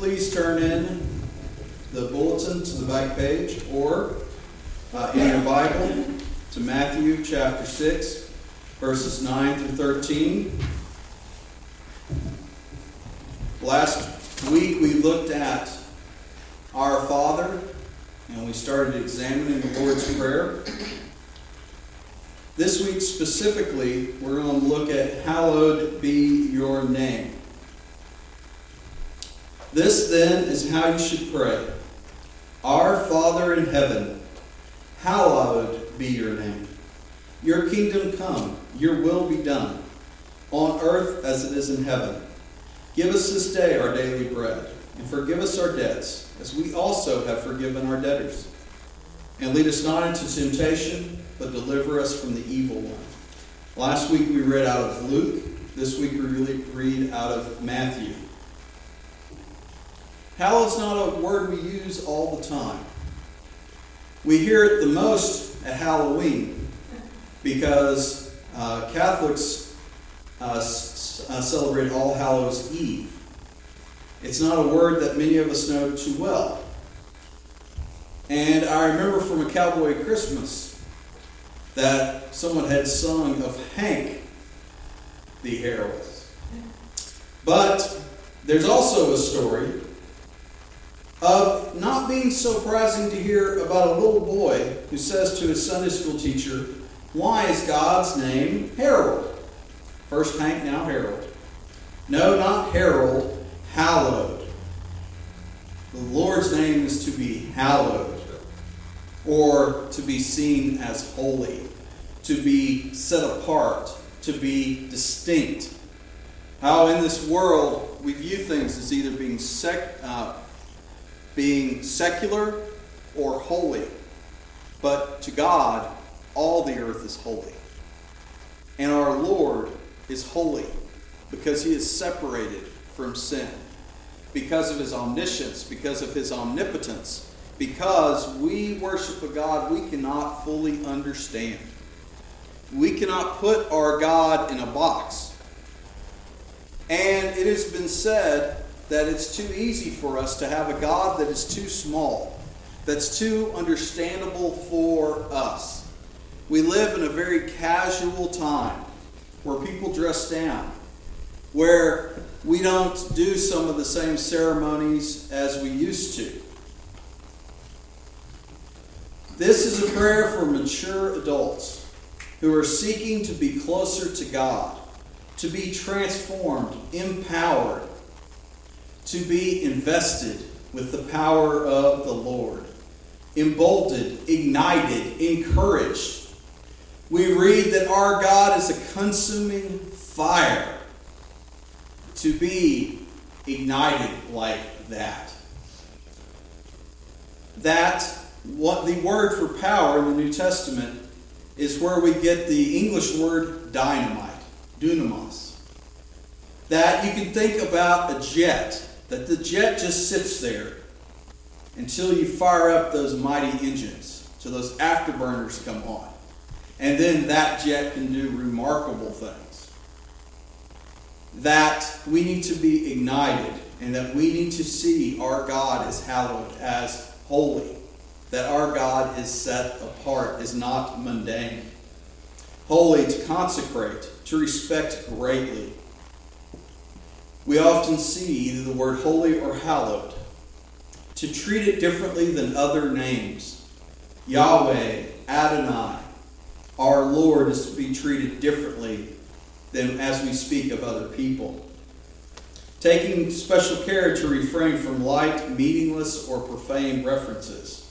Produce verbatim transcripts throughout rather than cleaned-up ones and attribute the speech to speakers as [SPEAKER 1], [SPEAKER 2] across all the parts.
[SPEAKER 1] please turn in the bulletin to the back page or uh, in your Bible to Matthew chapter six, verses nine through thirteen. Last week we looked at Our Father and we started examining the Lord's Prayer. This week specifically, we're going to look at Hallowed be your name. This then is how you should pray. Our Father in heaven, hallowed be your name. Your kingdom come, your will be done, on earth as it is in heaven. Give us this day our daily bread, and forgive us our debts, as we also have forgiven our debtors. And lead us not into temptation, but deliver us from the evil one. Last week we read out of Luke. This week we read out of Matthew. Hallowed is not a word we use all the time. We hear it the most at Halloween because uh, Catholics uh, s- uh, celebrate All Hallows Eve. It's not a word that many of us know too well. And I remember from a Cowboy Christmas that someone had sung of Hank the Herald. But there's also a story of not being so surprising to hear about a little boy who says to his Sunday school teacher, "Why is God's name Harold?" First Hank, now Harold. No, not Harold, hallowed. The Lord's name is to be hallowed, or to be seen as holy, to be set apart, to be distinct. How in this world we view things as either being sec, uh, being secular or holy. But to God, all the earth is holy. And our Lord is holy because he is separated from sin, because of his omniscience, because of his omnipotence, because we worship a God we cannot fully understand. We cannot put our God in a box. And it has been said that it's too easy for us to have a God that is too small, that's too understandable for us. We live in a very casual time where people dress down, where we don't do some of the same ceremonies as we used to. This is a prayer for mature adults who are seeking to be closer to God, to be transformed, empowered, to be invested with the power of the Lord, emboldened, ignited, encouraged. We read that our God is a consuming fire. To be ignited like that. That, what the word for power in the New Testament is where we get the English word dynamite, dunamos. That you can think about a jet, that the jet just sits there until you fire up those mighty engines, till those afterburners come on. And then that jet can do remarkable things. That we need to be ignited and that we need to see our God as hallowed, as holy. That our God is set apart, is not mundane. Holy, to consecrate, to respect greatly. We often see either the word holy or hallowed. To treat it differently than other names. Yahweh, Adonai, our Lord is to be treated differently than as we speak of other people. Taking special care to refrain from light, meaningless, or profane references.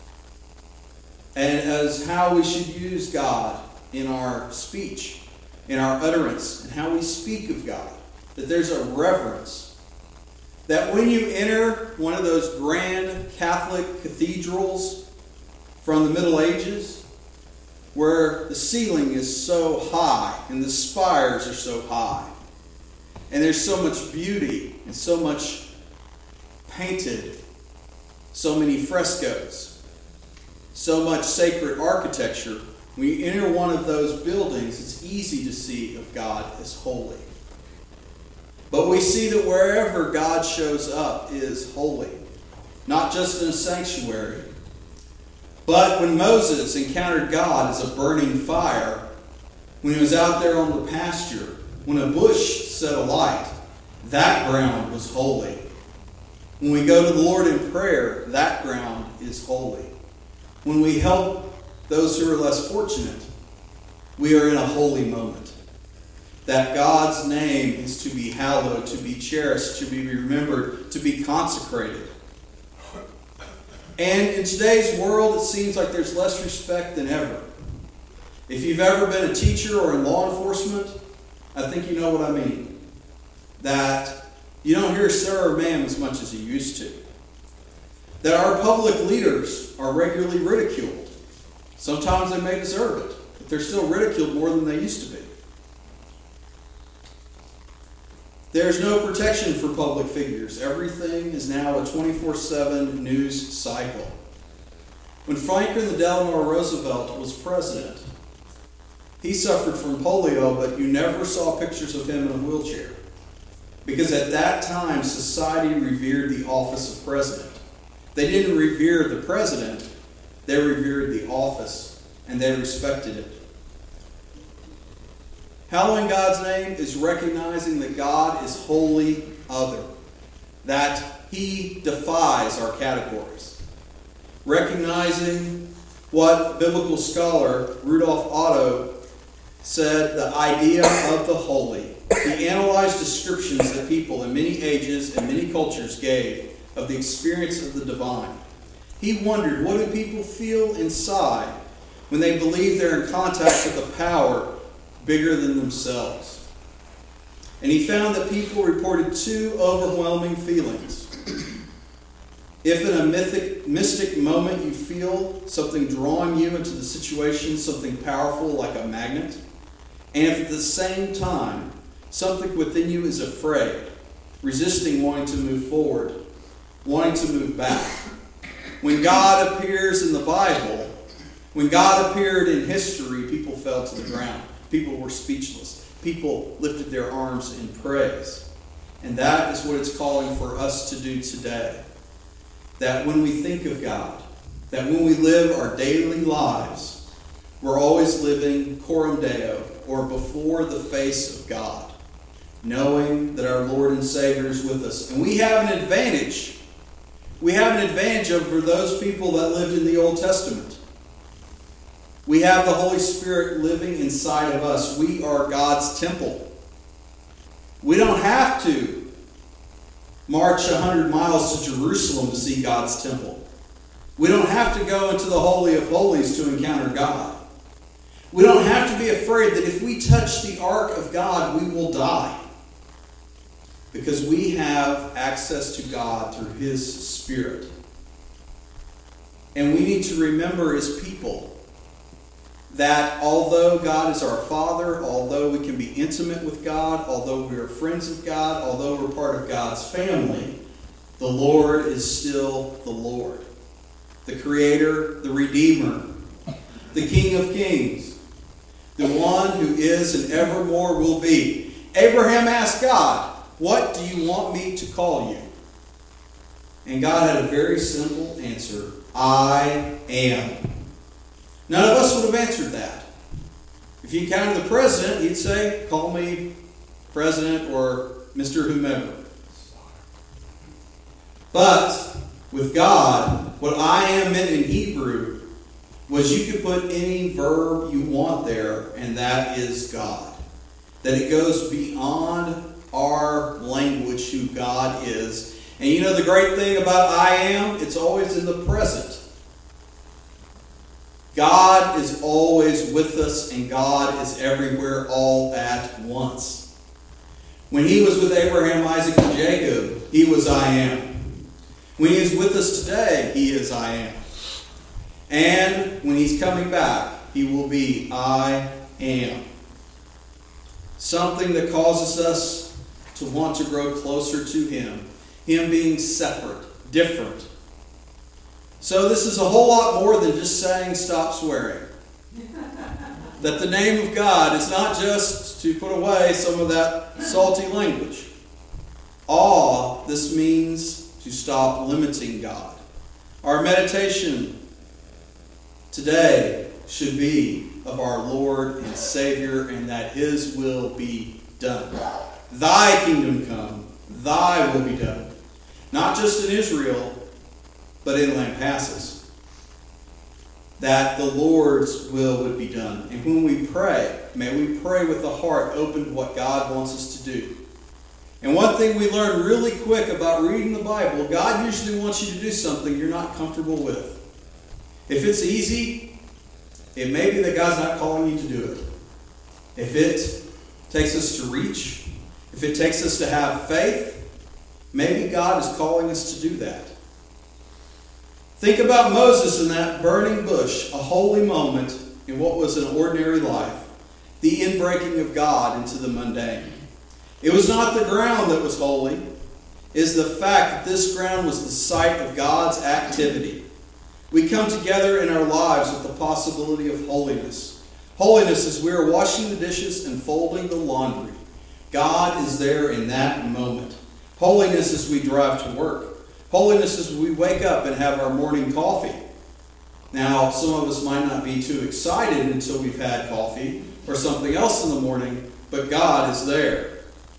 [SPEAKER 1] And as how we should use God in our speech, in our utterance, and how we speak of God. That there's a reverence. That when you enter one of those grand Catholic cathedrals from the Middle Ages, where the ceiling is so high and the spires are so high, and there's so much beauty and so much painted, so many frescoes, so much sacred architecture. When you enter one of those buildings, it's easy to see of God as holy. But we see that wherever God shows up is holy, not just in a sanctuary. But when Moses encountered God as a burning fire, when he was out there on the pasture, when a bush set alight, that ground was holy. When we go to the Lord in prayer, that ground is holy. When we help those who are less fortunate, we are in a holy moment. That God's name is to be hallowed, to be cherished, to be remembered, to be consecrated. And in today's world, it seems like there's less respect than ever. If you've ever been a teacher or in law enforcement, I think you know what I mean. That you don't hear sir or ma'am as much as you used to. That our public leaders are regularly ridiculed. Sometimes they may deserve it, but they're still ridiculed more than they used to be. There's no protection for public figures. Everything is now a twenty-four seven news cycle. When Franklin Delano Roosevelt was president, he suffered from polio, but you never saw pictures of him in a wheelchair. Because at that time, society revered the office of president. They didn't revere the president, they revered the office, and they respected it. Hallowing God's name is recognizing that God is wholly other, that He defies our categories. Recognizing what biblical scholar Rudolf Otto said, the idea of the holy. He analyzed descriptions that people in many ages and many cultures gave of the experience of the divine. He wondered, what do people feel inside when they believe they're in contact with a power bigger than themselves? And he found that people reported two overwhelming feelings. If in a mythic, mystic moment you feel something drawing you into the situation, something powerful like a magnet, and if at the same time something within you is afraid, resisting wanting to move forward, wanting to move back. When God appears in the Bible, when God appeared in history, people fell to the ground. People were speechless. People lifted their arms in praise. And that is what it's calling for us to do today. That when we think of God, that when we live our daily lives, we're always living coram Deo, or before the face of God, knowing that our Lord and Savior is with us. And we have an advantage. We have an advantage over those people that lived in the Old Testament. We have the Holy Spirit living inside of us. We are God's temple. We don't have to march one hundred miles to Jerusalem to see God's temple. We don't have to go into the Holy of Holies to encounter God. We don't have to be afraid that if we touch the ark of God, we will die. Because we have access to God through His Spirit. And we need to remember as people that although God is our Father, although we can be intimate with God, although we are friends of God, although we're part of God's family, the Lord is still the Lord. The Creator, the Redeemer, the King of Kings, the one who is and evermore will be. Abraham asked God, "What do you want me to call you?" And God had a very simple answer. I am. None of us would have answered that. If you encountered the president, he'd say, call me president or Mister whomever. But with God, what I am meant in Hebrew was you could put any verb you want there, and that is God. That it goes beyond our language who God is. And you know the great thing about I am? It's always in the present. God is always with us, and God is everywhere all at once. When He was with Abraham, Isaac, and Jacob, He was I am. When He is with us today, He is I am. And when He's coming back, He will be I am. Something that causes us to want to grow closer to Him. Him being separate, different. So this is a whole lot more than just saying stop swearing. That the name of God is not just to put away some of that salty language. Awe, this means to stop limiting God. Our meditation today should be of our Lord and Savior, and that His will be done. Thy kingdom come, Thy will be done. Not just in Israel, but in Lampasas. That the Lord's will would be done. And when we pray, may we pray with the heart open to what God wants us to do. And one thing we learn really quick about reading the Bible, God usually wants you to do something you're not comfortable with. If it's easy, it may be that God's not calling you to do it. If it takes us to reach, if it takes us to have faith, maybe God is calling us to do that. Think about Moses in that burning bush, a holy moment in what was an ordinary life, the inbreaking of God into the mundane. It was not the ground that was holy, it is the fact that this ground was the site of God's activity. We come together in our lives with the possibility of holiness. Holiness is we are washing the dishes and folding the laundry. God is there in that moment. Holiness is we drive to work. Holiness is we wake up and have our morning coffee. Now, some of us might not be too excited until we've had coffee or something else in the morning, but God is there.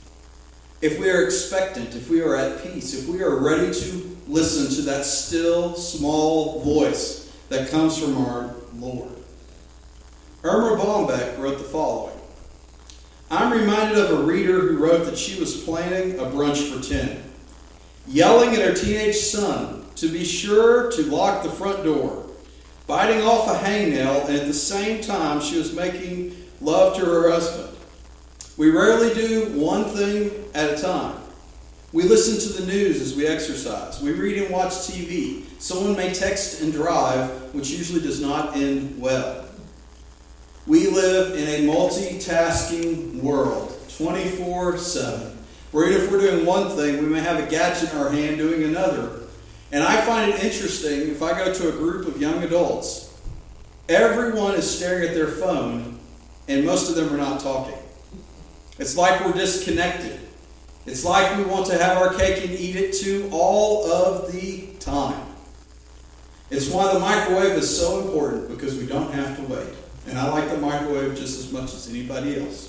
[SPEAKER 1] If we are expectant, if we are at peace, if we are ready to listen to that still, small voice that comes from our Lord. Irma Bombeck wrote the following. I'm reminded of a reader who wrote that she was planning a brunch for ten. Yelling at her teenage son to be sure to lock the front door, biting off a hangnail, and at the same time she was making love to her husband. We rarely do one thing at a time. We listen to the news as we exercise. We read and watch T V. Someone may text and drive, which usually does not end well. We live in a multitasking world, twenty-four seven. Where if we're doing one thing, we may have a gadget in our hand doing another. And I find it interesting, if I go to a group of young adults, everyone is staring at their phone, and most of them are not talking. It's like we're disconnected. It's like we want to have our cake and eat it too all of the time. It's why the microwave is so important, because we don't have to wait. And I like the microwave just as much as anybody else.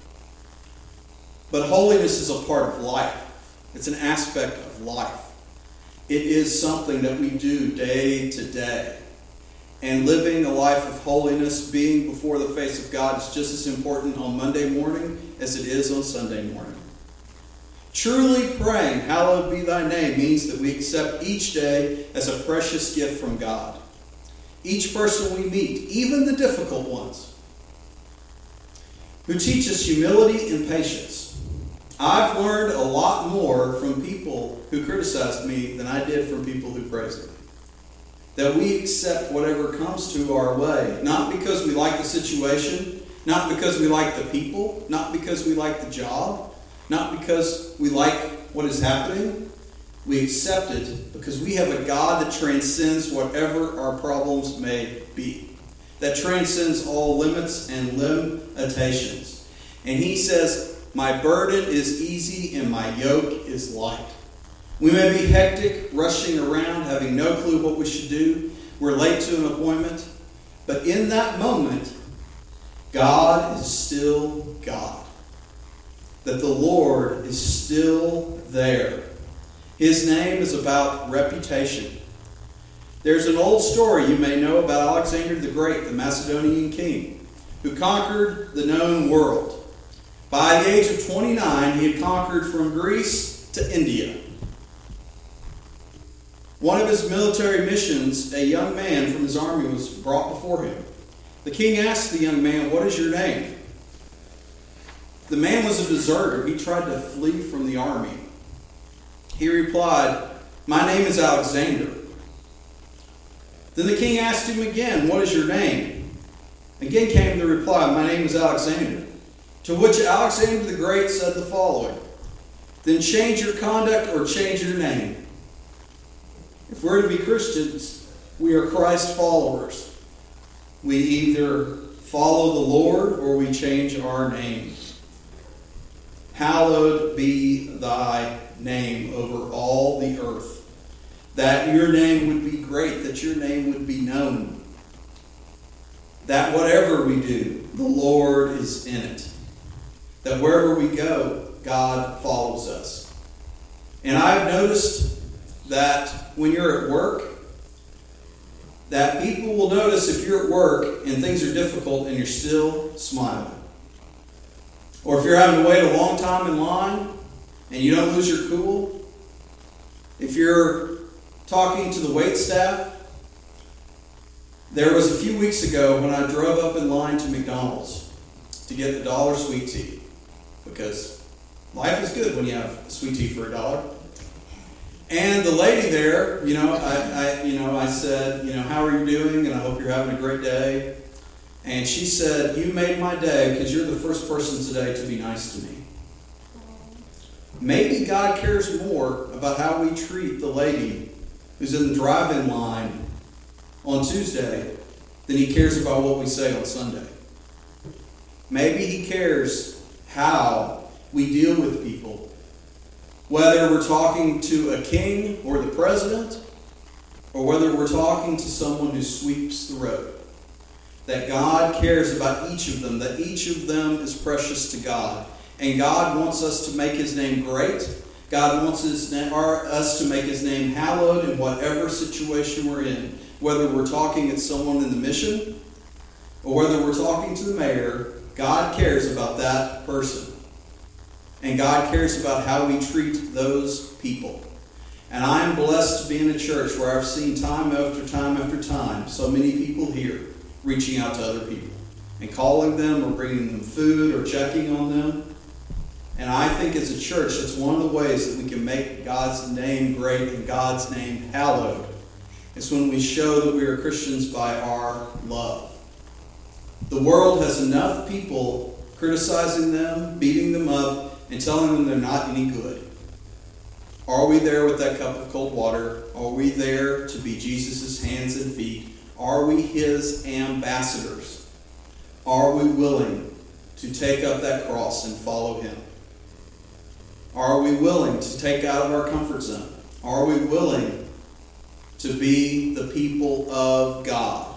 [SPEAKER 1] But holiness is a part of life. It's an aspect of life. It is something that we do day to day. And living a life of holiness, being before the face of God, is just as important on Monday morning as it is on Sunday morning. Truly praying, hallowed be thy name, means that we accept each day as a precious gift from God. Each person we meet, even the difficult ones, who teach us humility and patience. I've learned a lot more from people who criticized me than I did from people who praised me. That we accept whatever comes to our way, not because we like the situation, not because we like the people, not because we like the job, not because we like what is happening. We accept it because we have a God that transcends whatever our problems may be, that transcends all limits and limitations. And He says, my burden is easy and my yoke is light. We may be hectic, rushing around, having no clue what we should do. We're late to an appointment. But in that moment, God is still God. That the Lord is still there. His name is about reputation. There's an old story you may know about Alexander the Great, the Macedonian king, who conquered the known world. By the age of twenty-nine, he had conquered from Greece to India. One of his military missions, a young man from his army was brought before him. The king asked the young man, what is your name? The man was a deserter. He tried to flee from the army. He replied, my name is Alexander. Then the king asked him again, what is your name? Again came the reply, my name is Alexander. To which Alexander the Great said the following, then change your conduct or change your name. If we're to be Christians, we are Christ followers. We either follow the Lord or we change our name. hallowed be thy name over all the earth. That your name would be great, that your name would be known. That whatever we do, the Lord is in it. That wherever we go, God follows us. And I've noticed that when you're at work, that people will notice if you're at work and things are difficult and you're still smiling. Or if you're having to wait a long time in line and you don't lose your cool. If you're talking to the wait staff. There was a few weeks ago when I drove up in line to McDonald's to get the dollar sweet tea. Because life is good when you have sweet tea for a dollar. And the lady there, you know, I, I, you know, I said, you know, how are you doing? And I hope you're having a great day. And she said, you made my day because you're the first person today to be nice to me. Maybe God cares more about how we treat the lady who's in the drive-in line on Tuesday than he cares about what we say on Sunday. Maybe he cares how we deal with people. Whether we're talking to a king or the president, or whether we're talking to someone who sweeps the road. That God cares about each of them, that each of them is precious to God. And God wants us to make his name great. God wants his na- or us to make his name hallowed in whatever situation we're in. Whether we're talking at someone in the mission, or whether we're talking to the mayor, God cares about that person. And God cares about how we treat those people. And I am blessed to be in a church where I've seen time after time after time so many people here reaching out to other people and calling them or bringing them food or checking on them. And I think as a church, that's one of the ways that we can make God's name great and God's name hallowed. It's when we show that we are Christians by our love. The world has enough people criticizing them, beating them up, and telling them they're not any good. Are we there with that cup of cold water? Are we there to be Jesus' hands and feet? Are we his ambassadors? Are we willing to take up that cross and follow him? Are we willing to take out of our comfort zone? Are we willing to be the people of God?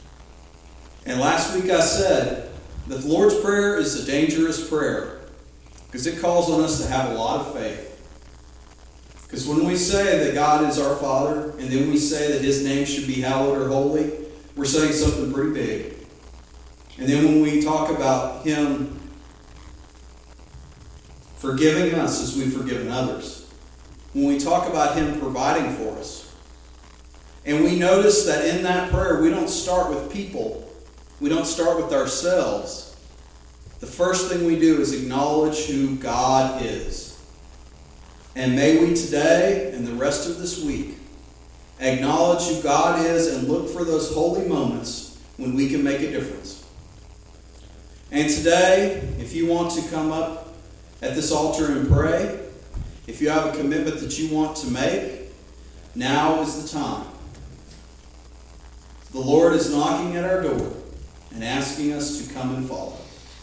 [SPEAKER 1] And last week I said that the Lord's Prayer is a dangerous prayer because it calls on us to have a lot of faith. Because when we say that God is our Father, and then we say that his name should be hallowed or holy, we're saying something pretty big. And then when we talk about him forgiving us as we've forgiven others, when we talk about him providing for us, and we notice that in that prayer we don't start with people, we don't start with ourselves. The first thing we do is acknowledge who God is. And may we today and the rest of this week acknowledge who God is and look for those holy moments when we can make a difference. And today, if you want to come up at this altar and pray, if you have a commitment that you want to make, now is the time. The Lord is knocking at our door and asking us to come and follow.